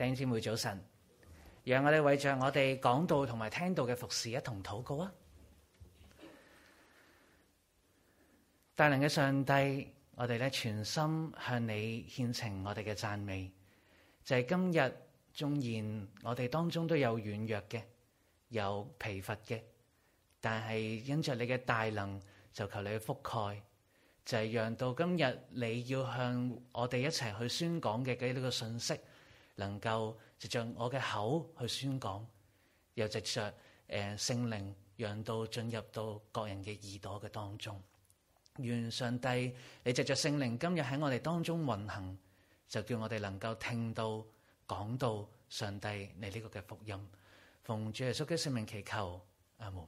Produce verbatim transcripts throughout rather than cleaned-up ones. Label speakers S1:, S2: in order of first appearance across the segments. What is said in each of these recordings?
S1: 弟兄姊妹早晨，讓我哋為着我哋講道同埋聽道嘅服侍一同禱告啊！大能嘅上帝，我哋咧全心向你獻呈我哋嘅讚美，就係、是、今日縱然我哋當中都有軟弱嘅，有疲乏嘅，但係因着你嘅大能，就求你去覆蓋，就係、是、讓到今日你要向我哋一齊去宣講嘅呢個信息，能夠藉着我嘅口去宣講，又藉着誒聖靈，讓到進入到各人嘅耳朵嘅當中。願上帝你藉着聖靈今日喺我哋當中運行，就叫我哋能夠聽到講到上帝你呢個嘅福音。奉主耶穌嘅聖名祈求，阿門。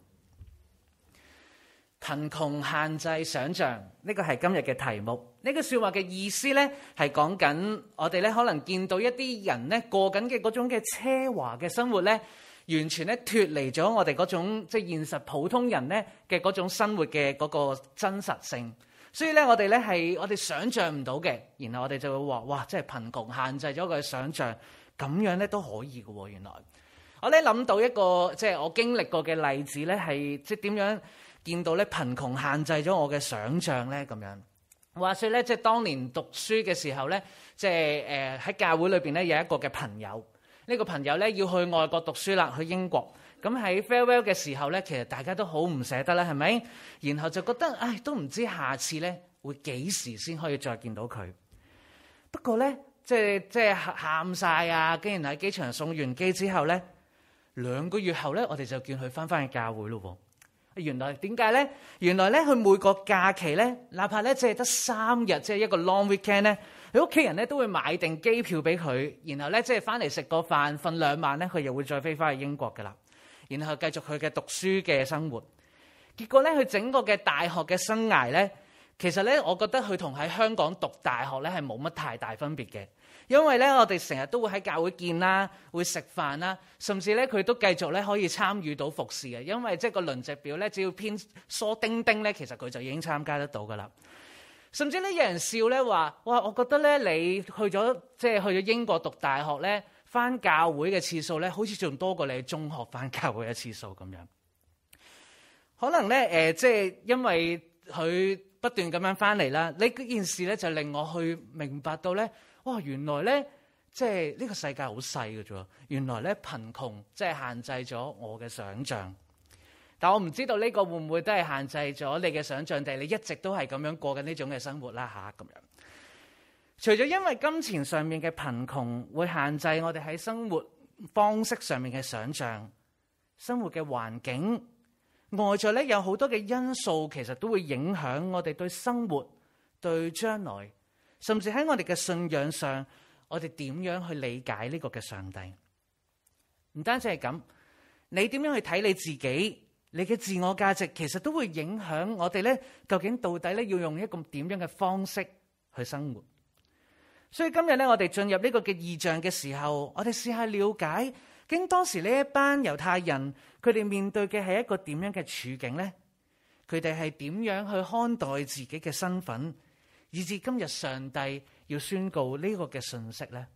S1: 貧窮限制想象，呢個係今日嘅題目。呢句說話嘅意思呢，係講緊我哋咧可能見到一啲人咧過緊嘅嗰種嘅奢華嘅生活咧，完全咧脫離咗我哋嗰種即係現實普通人咧嘅嗰種生活嘅嗰個真實性。所以咧我哋咧係我哋想象唔到嘅，然後我哋就會話哇，即係貧窮限制咗佢嘅想象，咁樣咧都可以嘅。原來我咧諗到一個即係我經歷過嘅例子咧，係即係點樣見到咧貧窮限制咗我嘅想象咧咁樣。話說咧，即係當年讀書嘅時候咧，即係誒喺教會裏邊咧有一個嘅朋友，呢個朋友咧要去外國讀書啦，去英國。咁喺 farewell 嘅時候咧，其實大家都好唔捨得啦，係咪？然後就覺得唉，都唔知下次咧會幾時先可以再見到佢。不過咧，即係即係喊晒啊！竟然喺機場送完機之後咧，兩個月後咧，我哋就叫佢翻返去教會咯。原來點解咧？原來咧，佢每個假期咧，哪怕咧即係得三日，即係一個 long weekend 咧，佢屋企人咧都會買定機票俾佢，然後咧即係翻嚟食個飯，瞓兩晚咧，佢又會再飛翻去英國噶啦，然後繼續佢嘅讀書嘅生活。結果咧，佢整個嘅大學嘅生涯咧，其實咧，我覺得佢同喺香港讀大學咧係冇乜太大分別嘅。因為咧，我哋成日都會喺教會見啦，會食飯啦，甚至咧佢都繼續咧可以參與到服侍嘅。因為即係個輪值表咧，只要偏疏丁丁咧，其實佢就已經參加得到噶啦。甚至咧有人笑咧話：哇，我覺得咧你去咗即係去咗英國讀大學咧，返教會嘅次數咧，好似仲多過你中學返教會嘅次數咁樣。可能咧誒，即係因為佢不斷咁樣返嚟啦，呢件事咧就令我去明白到咧。哇！原來咧，即係呢個世界好細嘅啫。原來咧，貧窮即係限制咗我嘅想像。但我唔知道呢個會唔會都係限制咗你嘅想像，定係你一直都係咁樣過緊呢種嘅生活啦嚇咁樣。除咗因為金錢上面嘅貧窮會限制我哋喺生活方式上面嘅想像，生活嘅環境外在咧有好多嘅因素，其實都會影響我哋對生活、對將來。甚至喺我哋嘅信仰上，我哋點樣去理解呢個嘅上帝？唔單止係咁，你點樣去睇你自己？你嘅自我價值其實都會影響我哋咧。究竟到底咧要用一個點樣嘅方式去生活？所以今日咧，我哋進入呢個嘅異象嘅時候，我哋試下了解，究竟當時呢一班猶太人，佢哋面對嘅係一個點樣嘅處境咧？佢哋係點樣去看待自己嘅身份？以至今日上帝要宣告呢個嘅信息咧，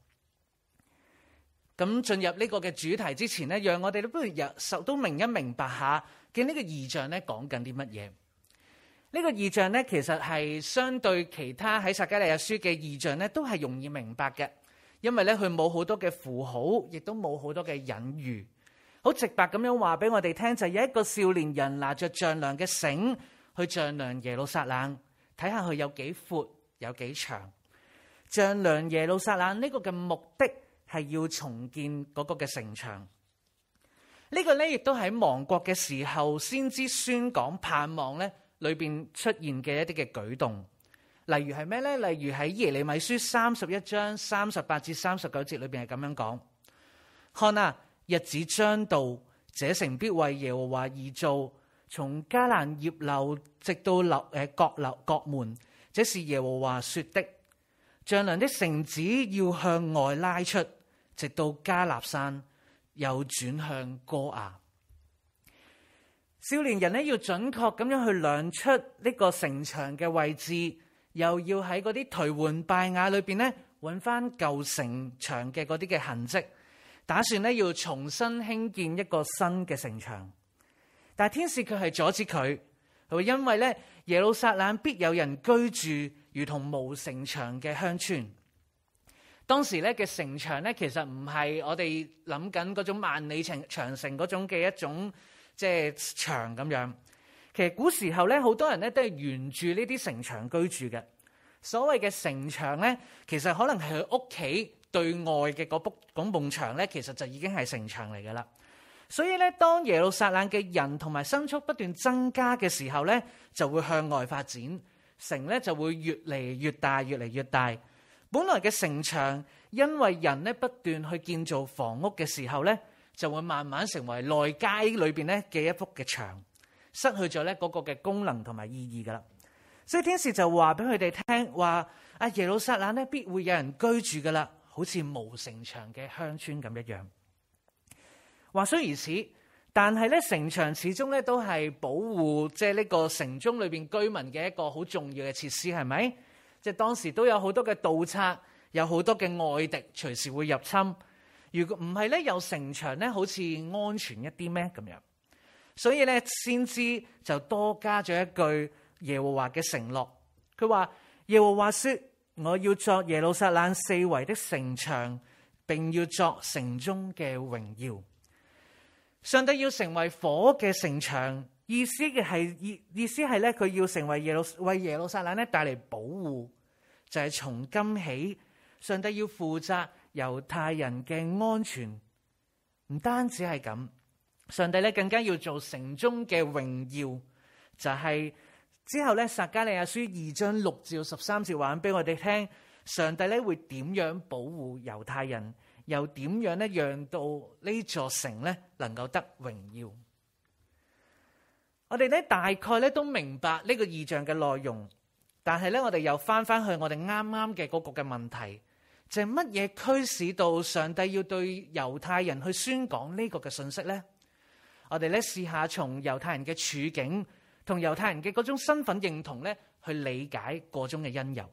S1: 咁進入呢個嘅主題之前咧，讓我哋都不如受都明一明白下，見呢個異象咧講緊啲乜嘢？呢個異象咧，其實係相對其他喺撒迦利亞書嘅異象咧，都係容易明白嘅，因為咧佢冇好多嘅符號，亦都冇好多嘅隱喻，好直白咁樣話俾我哋聽，就係有一個少年人拿着丈量嘅繩去丈量耶路撒冷。睇下佢有幾闊，有幾長。丈量耶路撒冷呢個嘅目的係要重建嗰個嘅城牆。呢個咧亦都喺亡國嘅時候先知宣講盼望咧裏邊出現嘅一啲嘅舉動。例如係咩咧？例如喺耶利米書三十一章三十八至三十九節裏邊係咁樣講：看啊，日子將到，這城必為耶和華而造。從迦南葉樓直到樓誒角樓角門，這是耶和華說的。丈量的繩子要向外拉出，直到迦納山，又轉向歌亞。少年人咧要準確咁樣去量出呢個城牆嘅位置，又要喺嗰啲頹垣敗瓦裏邊咧揾翻舊城牆嘅嗰啲嘅痕跡，打算咧要重新興建一個新嘅城牆。但係天使卻係阻止佢，佢話因為咧耶路撒冷必有人居住，如同無城牆嘅鄉村。當時咧嘅城牆咧，其實唔係我哋諗緊嗰種萬里長長城嗰種嘅一種即係牆咁樣。其實古時候咧，好多人咧都係沿住呢啲城牆居住嘅。所謂嘅城牆咧，其實可能係佢屋企對外嘅嗰埲嗰埲牆咧，其實就已經係城牆嚟噶啦。所以咧，當耶路撒冷嘅人同埋牲畜不斷增加嘅時候咧，就會向外發展，城咧就會越嚟越大，越嚟越大。本來嘅城牆，因為人咧不斷去建造房屋嘅時候咧，就會慢慢成為內街裏邊咧嘅一幅嘅牆，失去咗咧嗰個嘅功能同埋意義噶啦。所以天使就話俾佢哋聽，話啊耶路撒冷咧必會有人居住噶啦，好似無城牆嘅鄉村咁一樣。話雖如此，但係咧城牆始終咧都係保護即係呢個城中裏邊居民嘅一個好重要嘅設施，係咪？即係當時都有好多嘅盜賊，有好多嘅外敵隨時會入侵。如果唔係咧，有城牆咧，好似安全一啲咩咁樣？所以咧，先知就多加咗一句耶和華嘅承諾。佢話耶和華說：我要作耶路撒冷四圍的城牆，並要作城中嘅榮耀。上帝要成為火嘅城牆，意思嘅係意意思係咧，佢要成為耶路為耶路撒冷咧帶嚟保護，就係從今起，上帝要負責猶太人嘅安全。唔單止係咁，上帝咧更加要做城中嘅榮耀，就係之後咧撒迦利亞書二章六至十三節話俾我哋聽，上帝咧會點樣保護猶太人，又點樣咧讓到呢座城咧能夠得榮耀。我哋咧大概咧都明白呢個異象嘅內容，但係咧我哋又翻翻去我哋啱啱嘅嗰個嘅問題，就係乜嘢驅使到上帝要對猶太人去宣講呢個嘅信息呢？我哋咧試下從猶太人嘅處境同猶太人嘅嗰種身份認同咧去理解個中嘅因由。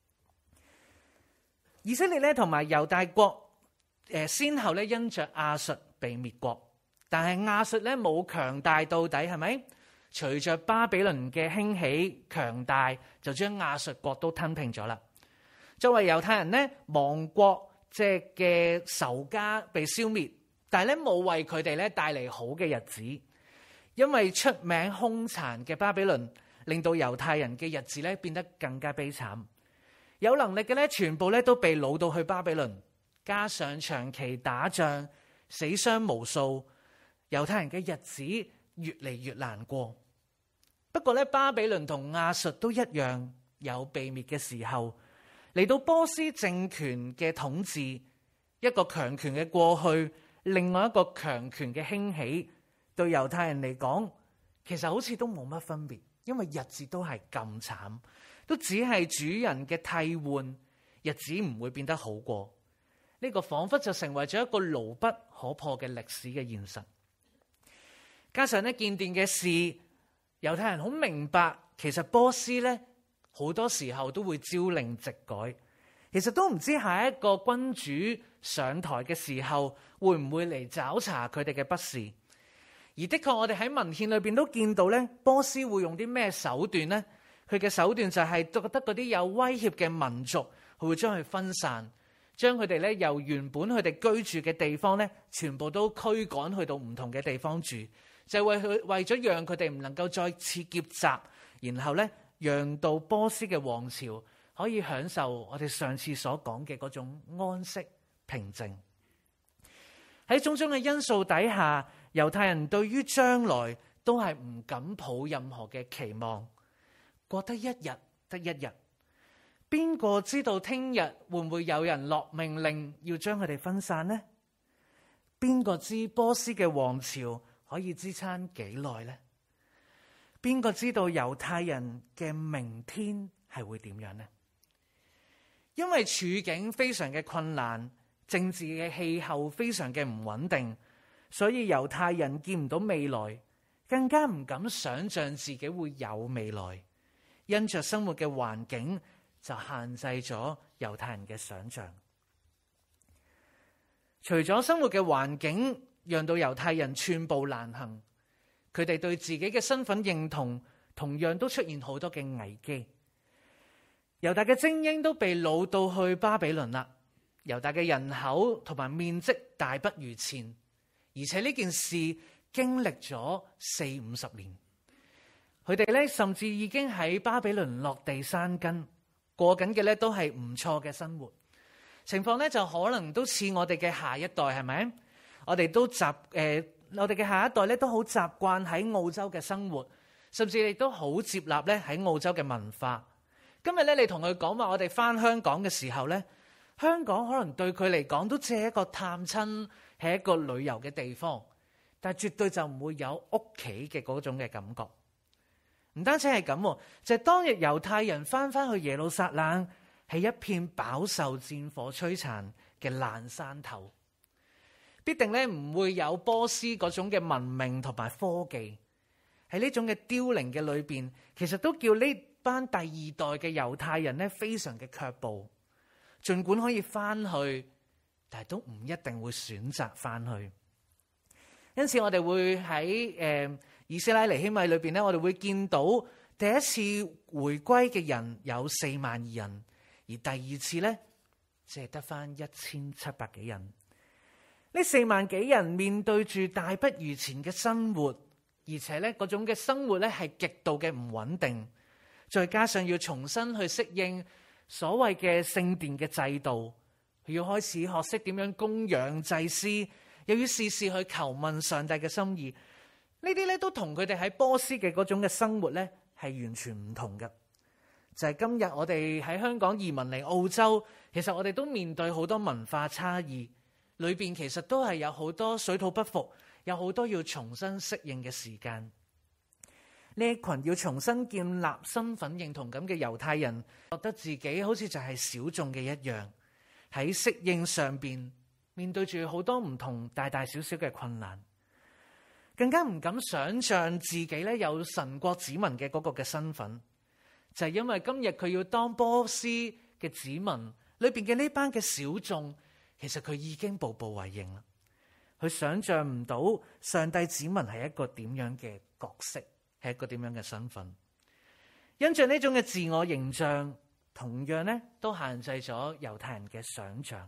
S1: 以色列咧同埋猶大國誒先後咧因着亞述被滅國，但係亞述咧冇強大到底，係咪？隨着巴比倫嘅興起強大，就將亞述國都吞併咗啦。作為猶太人咧，亡國即係嘅仇家被消滅，但係咧冇為佢哋咧帶嚟好嘅日子，因為出名兇殘嘅巴比倫，令到猶太人嘅日子咧變得更加悲慘。有能力嘅咧，全部咧都被擄到去巴比倫，加上長期打仗，死傷無數，猶太人嘅日子越嚟越難過。不過咧，巴比倫同亞述都一樣有被滅嘅時候。嚟到波斯政權嘅統治，一個強權嘅過去，另外一個強權嘅興起，對猶太人嚟講，其實好似都冇乜分別，因為日子都係咁慘，都只係主人嘅替換，日子唔會變得好過。呢個仿佛就成為咗一個牢不可破嘅歷史嘅現實。加上呢建殿嘅事，猶太人好明白，其實波斯呢好多時候都會朝令夕改，其實都唔知下一個君主上台嘅時候會唔會嚟找查佢哋嘅不是。而的確我哋喺文獻裏邊都見到咧，波斯會用啲咩手段呢？佢嘅手段就係覺得嗰啲有威脅嘅民族，佢會將佢分散，將佢哋咧由原本佢哋居住嘅地方咧，全部都驅趕去到唔同嘅地方住，就係為佢為咗讓佢哋唔能夠再次劫襲，然後咧讓到波斯嘅王朝可以享受我哋上次所講嘅嗰種安息平靜。喺種種嘅因素底下，猶太人對於將來都係唔敢抱任何嘅期望，過得一日得一日。邊個知道聽日會唔會有人落命令要將佢哋分散呢？邊個知波斯嘅王朝可以支撐幾耐呢？邊個知道猶太人嘅明天係會點樣呢？因為處境非常嘅困難，政治嘅氣候非常嘅唔穩定，所以猶太人見唔到未來，更加唔敢想象自己會有未來。因着生活嘅環境就限制咗猶太人嘅想象。除咗生活嘅環境讓到猶太人寸步難行，佢哋對自己嘅身份認同同樣都出現好多嘅危機。猶大嘅精英都被擄到去巴比倫啦，猶大嘅人口同埋面積大不如前，而且呢件事經歷咗四五十年，佢哋咧甚至已經喺巴比倫落地生根，過緊嘅咧都係唔錯嘅生活。情況咧就可能都似我哋嘅下一代，係咪？我哋都習誒、呃，我哋嘅下一代咧都好習慣喺澳洲嘅生活，甚至亦都好接納咧喺澳洲嘅文化。今日咧你同佢講話，我哋翻香港嘅時候咧，香港可能對佢嚟講都只係一個探親，係一個旅遊嘅地方，但係絕對就唔會有屋企嘅嗰種嘅感覺。唔單止係咁，就係、是、當日猶太人翻翻去耶路撒冷，係一片飽受戰火摧殘嘅爛山頭，必定咧唔會有波斯嗰種嘅文明同埋科技。喺呢種嘅凋零嘅裏邊，其實都叫呢班第二代嘅猶太人咧非常嘅卻步。儘管可以翻去，但係都唔一定會選擇翻去。因此我哋會喺誒、呃、以斯拉尼希米裏邊咧，我哋會見到第一次回歸嘅人有四萬二人。而第二次呢，只係得返一千七百幾人。呢四萬幾人面對住大不如前嘅生活，而且呢嗰種嘅生活呢係極度嘅唔穩定，再加上要重新去適應所謂嘅聖殿嘅制度，要開始學識點樣供養祭司，又要事事去求問上帝嘅心意。呢啲呢都同佢哋喺波斯嘅嗰種嘅生活呢係完全唔同嘅。就係今日我哋喺香港移民嚟澳洲，其實我哋都面對好多文化差異，裏邊其實都係有好多水土不服，有好多要重新適應嘅時間。呢一群要重新建立身份認同感嘅猶太人，覺得自己好似就係小眾嘅一樣，喺適應上邊面對住好多唔同大大小小嘅困難，更加唔敢想象自己咧有神國子民嘅嗰個嘅身份。就係因為今日佢要當波斯嘅子民裏邊嘅呢班嘅小眾，其實佢已經步步為營啦。佢想象唔到上帝子民係一個點樣嘅角色，係一個點樣嘅身份。因着呢種嘅自我形象，同樣咧都限制咗猶太人嘅想象。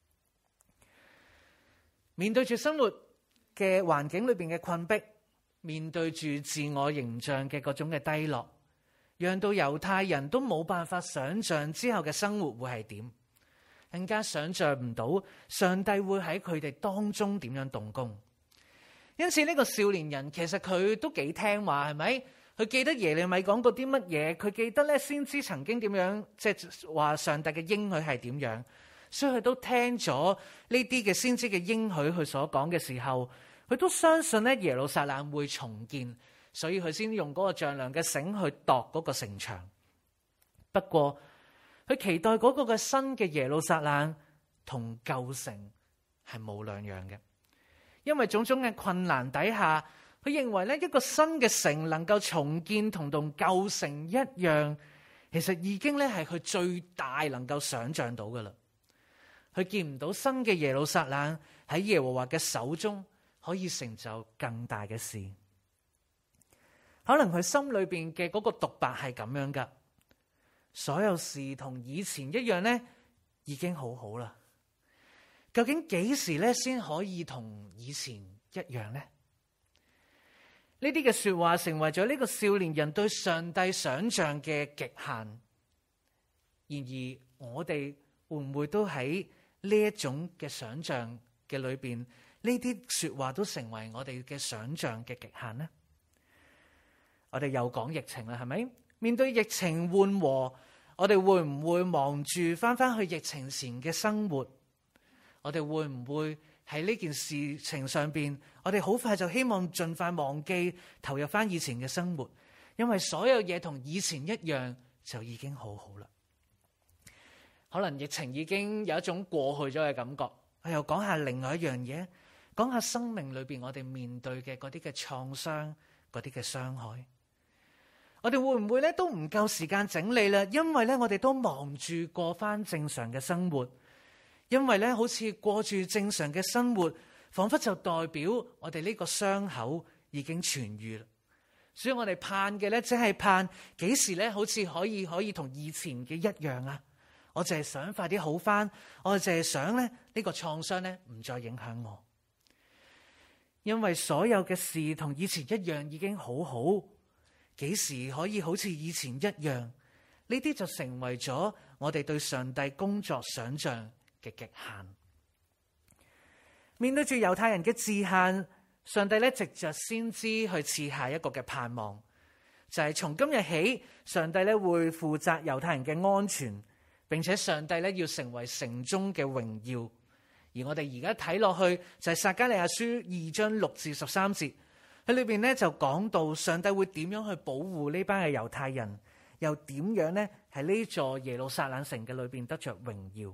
S1: 面對住生活嘅環境裏邊嘅困迫，面對住自我形象嘅嗰種嘅低落，讓到猶太人都冇辦法想象之後嘅生活會係點，更加想象唔到上帝會喺佢哋當中點樣動工。因此呢個少年人其實佢都幾聽話，係咪？佢記得耶利米講過啲乜嘢，佢記得咧先知曾經點樣，即係話上帝嘅應許係點樣，所以佢都聽咗呢啲嘅先知嘅應許，佢所講嘅時候，佢都相信咧耶路撒冷會重建。所以佢先用嗰個丈量嘅繩去度嗰個城牆。不過佢期待嗰個嘅新嘅耶路撒冷同舊城係冇兩樣嘅，因為種種嘅困難底下，佢認為咧一個新嘅城能夠重建同同舊城一樣，其實已經咧係佢最大能夠想象到噶啦。佢見唔到新嘅耶路撒冷喺耶和華嘅手中可以成就更大嘅事。可能佢心裏邊嘅嗰個獨白係咁樣噶，所有事同以前一樣呢，已經好好啦。究竟幾時呢先可以同以前一樣呢？呢啲嘅說話成為咗呢個少年人對上帝想象嘅極限。然而我哋會唔會都喺呢一種嘅想象嘅裏邊，呢啲說話都成為我哋嘅想象嘅極限呢？我哋又講疫情啦，係咪？面對疫情緩和，我哋會唔會望住翻翻去疫情前嘅生活？我哋會唔會喺呢件事情上邊，我哋好快就希望盡快忘記，投入翻以前嘅生活？因為所有嘢同以前一樣，就已經好好啦。可能疫情已經有一種過去咗嘅感覺。我又講下另外一樣嘢，講下生命裏邊我哋面對嘅嗰啲嘅創傷，嗰啲嘅傷害。 我哋會唔會咧都唔夠時間整理啦？因為咧我哋都忙住過翻正常嘅生活，因為咧好似過住正常嘅生活，仿佛就代表我哋呢個傷口已經痊癒啦。所以我哋盼嘅咧，只係盼幾時咧，好似可以可以同以前嘅一樣啊！我就係想快啲好翻，我就係想咧呢個創傷咧唔再影響我，因為所有嘅事同以前一樣已經好好。幾時可以好似以前一樣？呢啲就成為咗我哋對上帝工作想象嘅極限。面對住猶太人嘅制限，上帝咧藉着先知去賜下一個嘅盼望，就係從今日起，上帝咧會負責猶太人嘅安全，並且上帝咧要成為城中嘅榮耀。而我哋而家睇落去就係撒迦利亞書二章六至十三節。喺裏邊咧就講到上帝會點樣去保護呢班嘅猶太人，又點樣咧喺呢座耶路撒冷城嘅裏邊得着榮耀。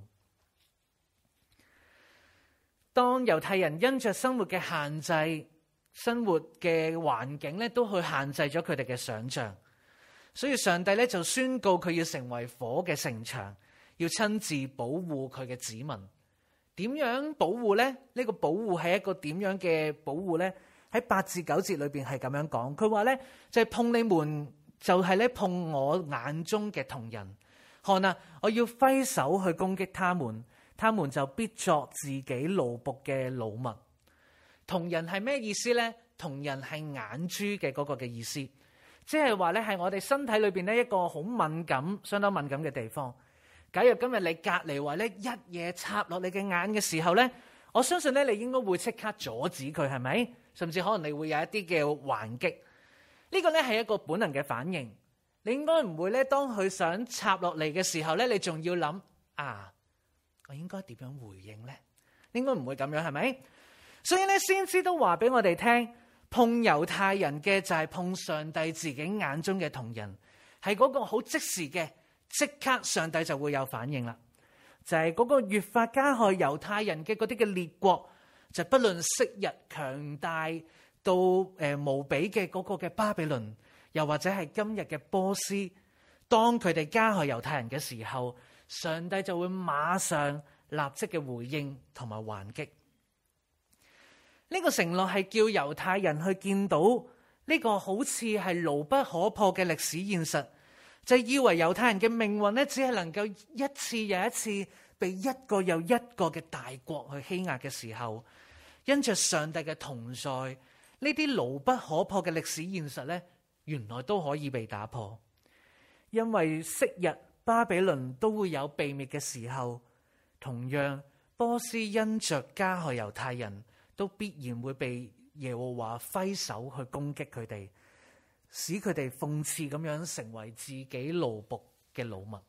S1: 當猶太人因着生活嘅限制、生活嘅環境咧，都去限制咗佢哋嘅想象，所以上帝咧就宣告佢要成為火嘅城牆，要親自保護佢嘅子民。點樣保護呢？呢個保護係一個點樣嘅保護呢？喺八至九節裏邊係咁樣講，佢話咧就係碰你們，就係咧碰我眼中嘅瞳人。看啊，我要揮手去攻擊他們，他們就必作自己奴僕嘅擄物。瞳人係咩意思咧？瞳人係眼珠嘅嗰個嘅意思，即係話咧係我哋身體裏邊咧一個好敏感、相當敏感嘅地方。假如今日你隔籬話咧一嘢插落你嘅眼嘅時候咧，我相信咧你應該會即刻阻止佢，係咪？甚至可能你會有一啲嘅還擊。呢個咧係一個本能嘅反應。你應該唔會咧當佢想插落嚟嘅時候咧，你仲要諗啊，我應該點樣回應咧？應該唔會咁樣，係咪？所以咧，先知都話俾我哋聽，碰猶太人嘅就係碰上帝自己眼中嘅瞳人，係嗰個好即時嘅，即刻上帝就會有反應啦。就係嗰個越發加害猶太人嘅嗰啲嘅列國，就不論昔日強大到誒無比嘅嗰個嘅巴比倫，又或者係今日嘅波斯，當佢哋加害猶太人嘅時候，上帝就會馬上立即嘅回應同埋還擊。呢個承諾係叫猶太人去見到呢個好似係牢不可破嘅歷史現實，就係以為猶太人嘅命運咧，只係能夠一次又一次被一個又一個嘅大國去欺壓嘅時候，因着上帝嘅同在，呢啲牢不可破嘅歷史現實咧，原來都可以被打破。因為昔日巴比倫都會有被滅嘅時候，同樣波斯因着加害猶太人，都必然會被耶和華揮手去攻擊佢哋，使佢哋諷刺咁樣成為自己奴僕嘅擄物。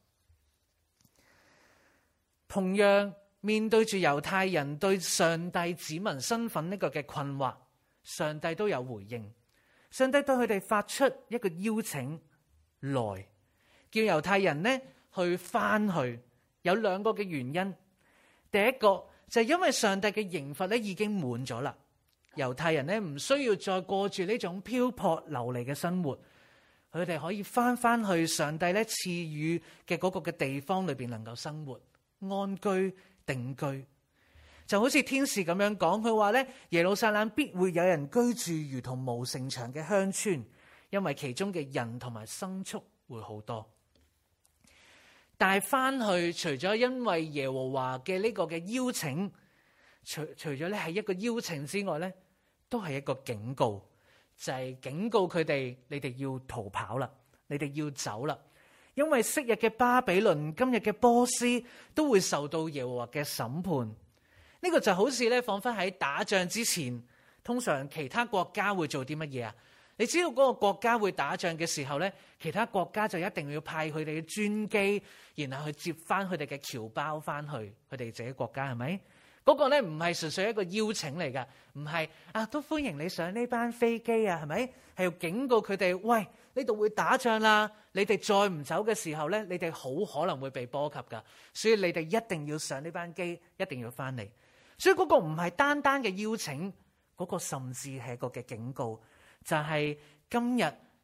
S1: 同樣面對住猶太人對上帝子民身份呢個嘅困惑，上帝都有回應。上帝對佢哋發出一個邀請，來叫猶太人呢去翻去。有兩個嘅原因，第一個就係因為上帝嘅刑罰咧已經滿咗啦，猶太人咧唔需要再過住呢種漂泊流離嘅生活，佢哋可以翻翻去上帝咧賜予嘅嗰個嘅地方裏邊能夠生活安居定居。就好似天使咁樣講，佢話咧耶路撒冷必會有人居住如同無城牆嘅鄉村，因為其中嘅人同埋牲畜會好多。但係翻去，除咗因為耶和華嘅呢個嘅邀請，除除咗咧係一個邀請之外咧，都係一個警告，就係、是、警告佢哋，你哋要逃跑啦，你哋要走啦，因為昔日嘅巴比倫、今日嘅波斯都會受到耶和華嘅審判。呢、這個就好似咧，仿佛喺打仗之前，通常其他國家會做啲乜嘢啊？你知道嗰個國家會打仗嘅時候咧，其他國家就一定要派佢哋嘅專機，然後去接翻佢哋嘅僑胞翻去佢哋自己國家，係咪？嗰、那個咧唔係純粹一個邀請嚟噶，唔係啊都歡迎你上呢班飛機啊，係咪？係要警告佢哋，喂，呢度會打仗啦，你哋再唔走嘅時候咧，你哋好可能會被波及噶，所以你哋一定要上呢班機，一定要翻嚟。所以嗰個唔係單單嘅邀請，嗰、那個甚至係一個嘅警告。就係今日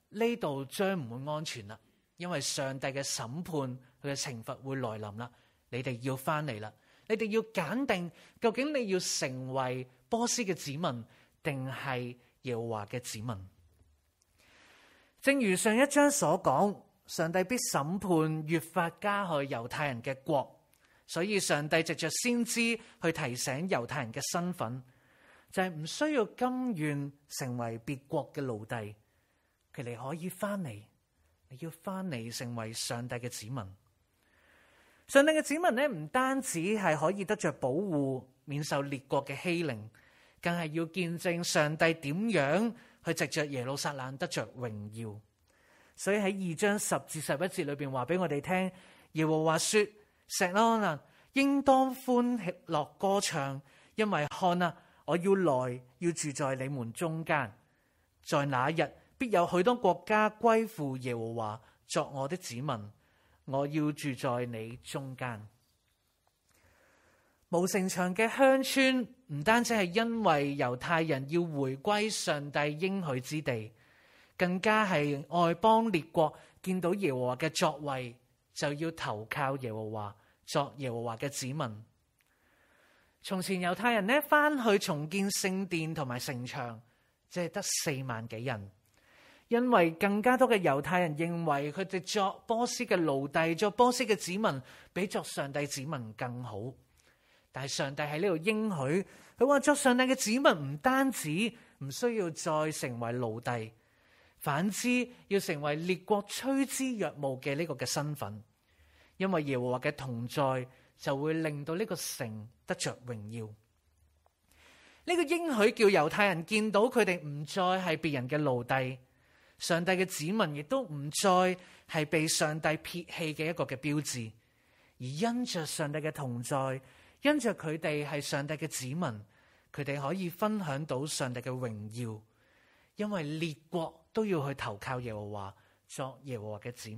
S1: 呢度將唔會安全啦，因為上帝嘅審判佢嘅懲罰會來臨啦。你哋要翻嚟啦，你哋要揀定究竟你要成為波斯嘅子民定係耶和華嘅子民。正如上一章所講，上帝必審判越發加害猶太人嘅國，所以上帝藉着先知去提醒猶太人嘅身份，就係唔需要甘願成為別國嘅奴隸，佢哋可以翻嚟，你要翻嚟成為上帝嘅子民。上帝嘅子民呢，唔單止係可以得着保護，免受列國嘅欺凌，更係要見證上帝點樣去藉着耶路撒冷得着榮耀。所以喺二章十至十一節裏邊話俾我哋聽，耶和華說：錫安啊，應當歡喜樂歌唱，因為看啊，我要來，要住在你們中間。在那日，必有許多國家歸附耶和華，作我的子民。我要住在你中間。無城牆嘅鄉村唔單止係因為猶太人要回歸上帝應許之地，更加係外邦列國見到耶和華嘅作為，就要投靠耶和華，作耶和華嘅子民。從前猶太人呢翻去重建聖殿同埋城牆，只係得四萬幾人。因為更加多嘅猶太人認為佢哋作波斯嘅奴隸，作波斯嘅子民，比作上帝子民更好。但係上帝喺呢度應許，佢話作上帝嘅子民唔單止唔需要再成為奴隸，反之要成為列國趨之若鶩嘅呢個嘅身份。因為耶和華嘅同在就會令到呢個城得着榮耀。呢個應許叫猶太人見到佢哋唔再係別人嘅奴隸。上帝嘅子民亦都唔再係被上帝撇棄嘅一個嘅標誌，而因着上帝嘅同在，因着佢哋係上帝嘅子民，佢哋可以分享到上帝嘅榮耀，因為列國都要去投靠耶和華，作耶和華嘅子民。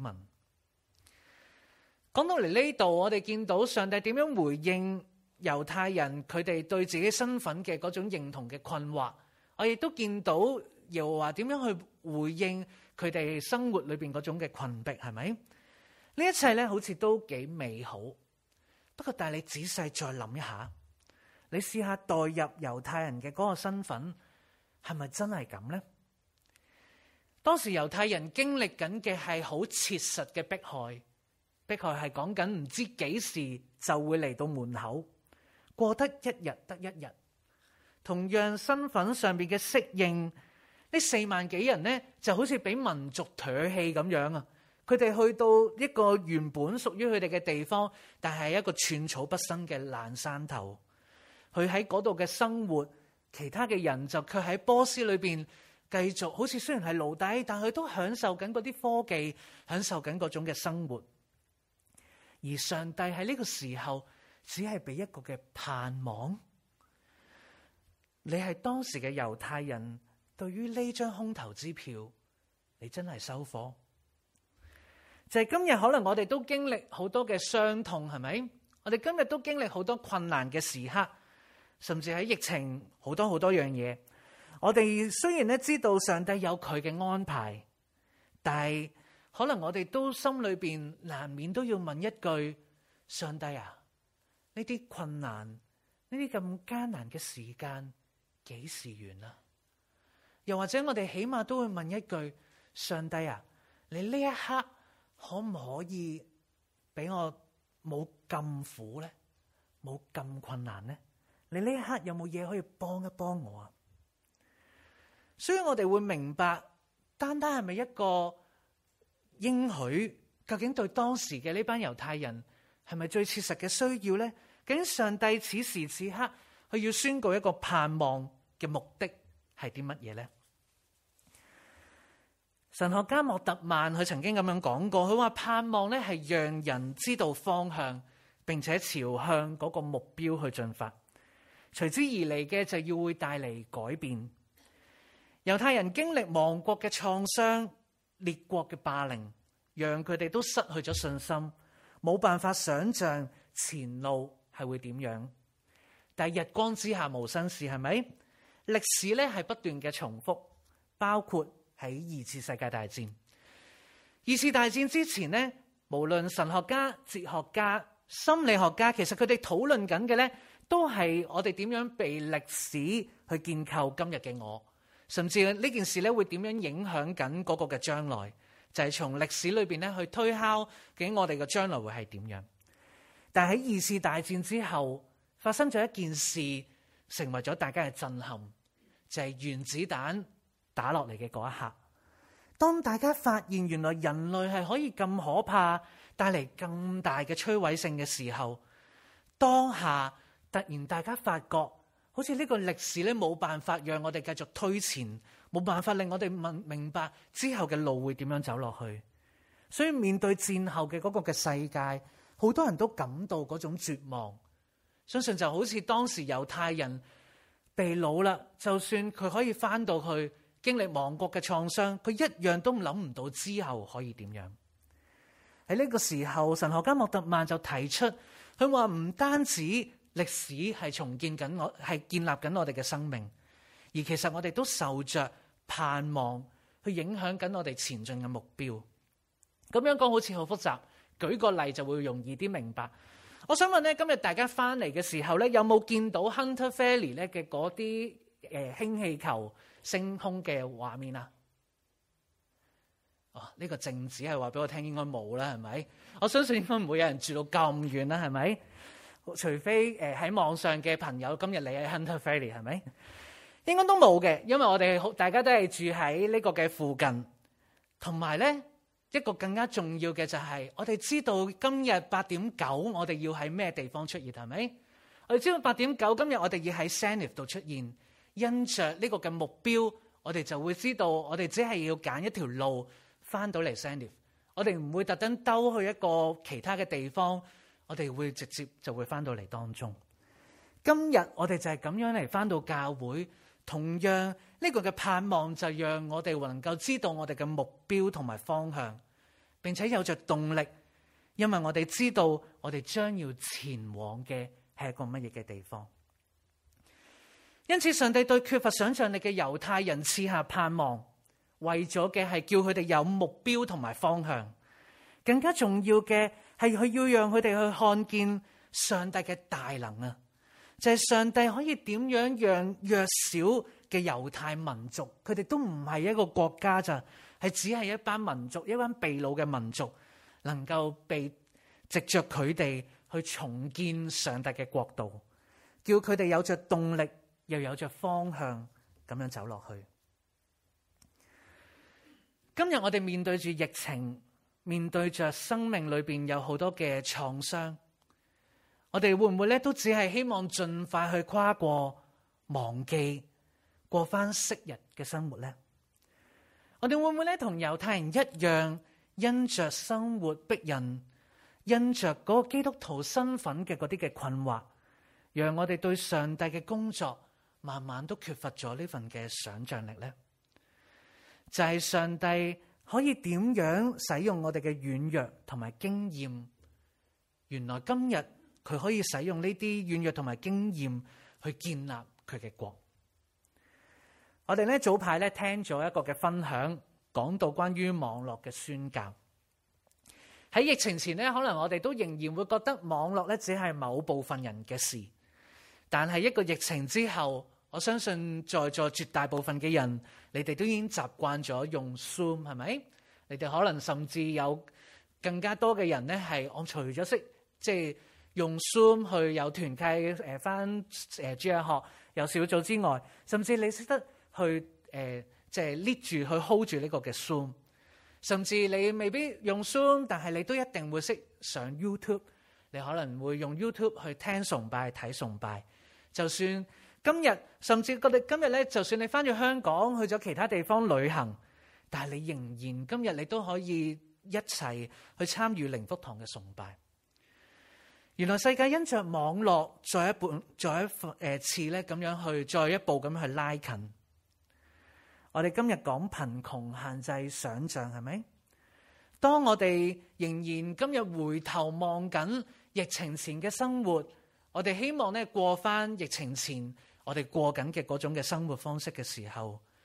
S1: 講到嚟呢度，我哋見到上帝點樣回應猶太人佢哋對自己身份嘅嗰種認同嘅困惑，我亦都見到耶和華點樣去回應佢哋生活裏邊嗰種嘅困迫，係咪？呢一切咧，好似都幾美好。不過，但係你仔細再諗一下，你試下代入猶太人嘅嗰個身份，係咪真係咁呢？當時猶太人經歷緊嘅係好切實嘅迫害，迫害係講緊唔知幾時就會嚟到門口，過得一日得一日。同樣身份上邊嘅適應。呢四萬幾人呢，就好似俾民族唾棄咁樣啊！佢哋去到一個原本屬於佢哋嘅地方，但係一個寸草不生嘅爛山頭。佢喺嗰度嘅生活，其他嘅人就卻喺波斯裏邊繼續，好似雖然係奴隸，但佢都享受緊嗰啲科技，享受緊嗰種嘅生活。而上帝喺呢個時候，只係俾一個嘅盼望。你係當時嘅猶太人。對於呢張空頭支票，你真係收貨？就係今日，可能我哋都經歷好多嘅傷痛，係咪？我哋今日都經歷好多困難嘅時刻，甚至喺疫情好多好多樣嘢。我哋雖然咧知道上帝有佢嘅安排，但係可能我哋都心裏邊難免都要問一句：上帝啊，呢啲困難，呢啲咁艱難嘅時間幾時完啊？又或者我哋起碼都會問一句：上帝啊，你呢一刻可唔可以俾我冇咁苦咧，冇咁困難咧？你呢一刻有冇嘢可以幫一幫我啊？所以我哋會明白，單單係咪一個應許，究竟對當時嘅呢班猶太人係咪最切實嘅需要咧？究竟上帝此時此刻佢要宣告一個盼望嘅目的係啲乜嘢咧？神學家莫特曼佢曾經咁樣講過，佢話盼望咧係讓人知道方向，並且朝向嗰個目標去進發。隨之而嚟嘅就要會帶嚟改變。猶太人經歷亡國嘅創傷、列國嘅霸凌，讓佢哋都失去咗信心，冇辦法想象前路係會點樣。但係日光之下無新事，係咪？歷史咧係不斷嘅重複，包括喺二次世界大戰。二次大戰之前呢，無論神學家、哲學家、心理學家，其實佢哋討論緊嘅呢，都係我哋點樣被歷史去建構今日嘅我，甚至呢件事咧會點樣影響緊嗰個嘅將來，就係從歷史裏邊咧去推敲究竟我哋嘅將來會係點樣。但係喺二次大戰之後，發生咗一件事，成為咗大家嘅震撼，就係原子彈打落嚟嘅嗰一刻。當大家發現原來人類係可以咁可怕，帶嚟咁大嘅摧毀性嘅時候，當下突然大家發覺，好似呢個歷史咧冇辦法讓我哋繼續推前，冇辦法令我哋明明白之後嘅路會點樣走落去。所以面對戰後嘅嗰個嘅世界，好多人都感到嗰種絕望。相信就好似當時猶太人被擄啦，就算佢可以翻到去經歷亡國嘅創傷，佢一樣都諗唔到之後可以點樣。喺呢個時候，神學家莫特曼就提出，佢話唔單止歷史係重建緊我，係建立緊我哋嘅生命，而其實我哋都受着盼望去影響緊我哋前進嘅目標。咁樣講好似好複雜，舉個例就會容易啲明白。我想問咧，今日大家翻嚟嘅時候咧，有冇見到 Hunter Valley 咧嘅嗰啲誒氫氣球升空嘅畫面啊？哦，呢、這個靜止係話俾我聽，應該冇啦，係咪？我相信應該唔會有人住到咁遠啦，係咪？除非誒喺、呃、網上嘅朋友，今日你喺 Hunter Valley 係咪？應該都冇嘅，因為我哋好大家都係住喺呢個嘅附近，同埋咧。一個更加重要嘅就係，我哋知道今日八點九，我哋要喺咩地方出現，係咪？我哋知道八點九，今日我哋要喺 Saint-If 度出現，因着呢個嘅目標，我哋就會知道，我哋只係要揀一條路翻到嚟 Saint-If，我哋唔會特登兜去一個其他嘅地方，我哋會直接就會翻到嚟當中。今日我哋就係咁樣嚟翻到教會。同樣呢個嘅盼望就讓我哋能夠知道我哋嘅目標同埋方向，並且有着動力，因為我哋知道我哋將要前往嘅係一個乜嘢嘅地方。因此，上帝對缺乏想象力嘅猶太人賜下盼望，為咗嘅係叫佢哋有目標同埋方向。更加重要嘅係佢要讓佢哋去看見上帝嘅大能啊！就係上帝可以點樣讓弱小嘅猶太民族，佢哋都唔係一個國家咋，係只係一班民族，一班被擄嘅民族，能夠被藉着佢哋去重建上帝嘅國度，叫佢哋有着動力，又有着方向，咁樣走落去。今日我哋面對住疫情，面對着生命裏邊有好多嘅創傷。我哋會唔會咧都只係希望盡快去跨過、忘記、過翻昔日嘅生活咧？我哋會唔會咧同猶太人一樣，因着生活逼人，因着嗰個基督徒身份嘅嗰啲嘅困惑，讓我哋對上帝嘅工作慢慢都缺乏咗呢份嘅想象力咧？就係上帝可以點樣使用我哋嘅軟弱同埋經驗？原來今日。佢可以使用呢啲軟弱同埋經驗去建立佢嘅國。我哋咧早排咧聽咗一個嘅分享，講到關於網絡嘅宣教。喺疫情前咧，可能我哋都仍然會覺得網絡咧只係某部分人嘅事。但係一個疫情之後，我相信在座絕大部分嘅人，你哋都已經習慣咗用 Zoom， 係咪？你哋可能甚至有更加多嘅人咧係我除咗識即係。用 Zoom 去有團契誒返誒主日學有小組之外，甚至你識得去誒即係 lead 住去 hold 住呢個嘅 Zoom， 甚至你未必用 Zoom， 但係你都一定會識上 YouTube， 你可能會用 YouTube 去聽崇拜睇崇拜。就算今日甚至我哋今日咧，就算你返咗香港去咗其他地方旅行，但係你仍然今日你都可以一齊去參與靈福堂嘅崇拜。原來世界因着網絡再一步再一誒次咧咁樣去再一步咁去拉近。我哋今日講貧窮限制想象，係咪？當我哋仍然今日回頭望緊疫情前嘅生活，我哋希望咧過翻疫情前我哋過緊嘅嗰種嘅生活方式嘅時候，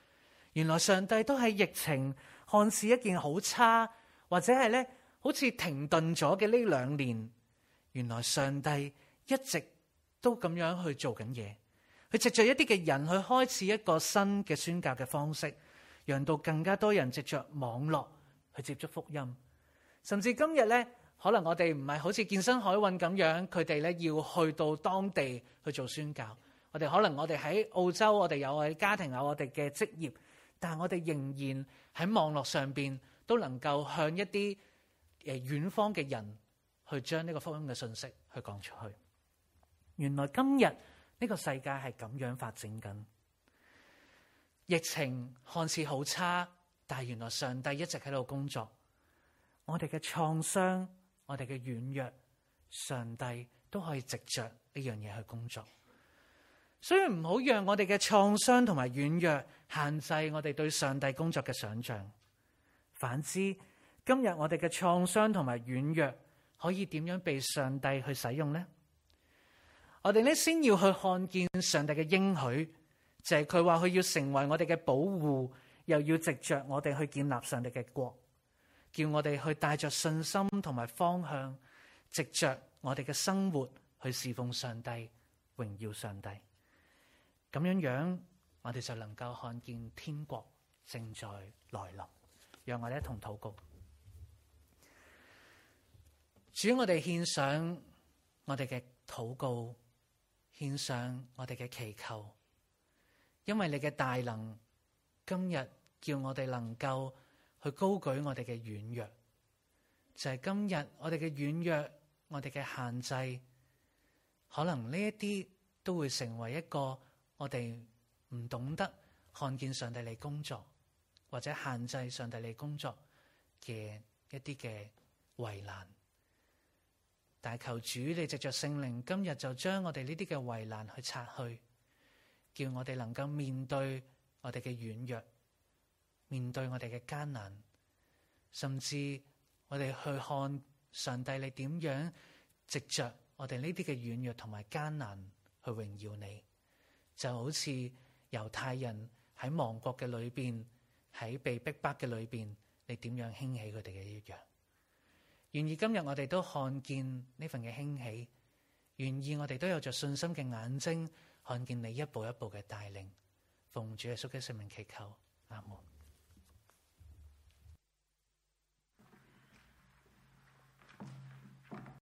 S1: 原來上帝都喺疫情看似一件好差，或者係咧好似停頓咗嘅呢兩年，原來上帝一直都咁樣去做緊嘢，去藉着一啲嘅人去開始一個新嘅宣教嘅方式，讓到更加多人藉着網絡去接觸福音。甚至今日咧，可能我哋唔係好似健身海運咁樣，佢哋咧要去到當地去做宣教。我哋可能我哋喺澳洲，我哋有我哋家庭，有我哋嘅職業，但係我哋仍然喺網絡上邊都能夠向一啲誒遠方嘅人去將呢個福音嘅信息去講出去。原來今日呢個世界係咁樣發展緊，疫情看似好差，但係原來上帝一直喺度工作。我哋嘅創傷，我哋嘅軟弱，上帝都可以藉着呢樣嘢去工作。所以唔好讓我哋嘅創傷同埋軟弱限制我哋對上帝工作嘅想象。反之，今日我哋嘅創傷同埋軟弱可以點樣被上帝去使用呢？我哋呢先要去看見上帝嘅應許，就係佢話佢要成為我哋嘅保護，又要藉着我哋去建立上帝嘅國，叫我哋去帶着信心同埋方向，藉着我哋嘅生活去侍奉上帝，榮耀上帝。咁樣樣，我哋就能夠看見天國正在來臨。讓我哋一同禱告。主，我哋獻上我哋嘅禱告，獻上我哋嘅祈求，因為你嘅大能，今日叫我哋能夠去高舉我哋嘅軟弱。就係今日我哋嘅軟弱，我哋嘅限制，可能呢一啲都會成為一個我哋唔懂得看見上帝嚟工作，或者限制上帝嚟工作嘅一啲嘅圍欄。但求主你藉着聖靈，今日就將我哋呢啲嘅圍欄去拆去，叫我哋能夠面對我哋嘅軟弱，面對我哋嘅艱難，甚至我哋去看上帝你點樣藉着我哋呢啲嘅軟弱同埋艱難去榮耀你。就好似猶太人喺亡國嘅裏邊，喺被逼迫嘅裏邊，你點樣興起佢哋嘅一樣。願意今日我哋都看見呢份嘅興起，願意我哋都有着信心嘅眼睛，看見你一步一步嘅帶領。奉主耶穌基督聖名祈求，阿門。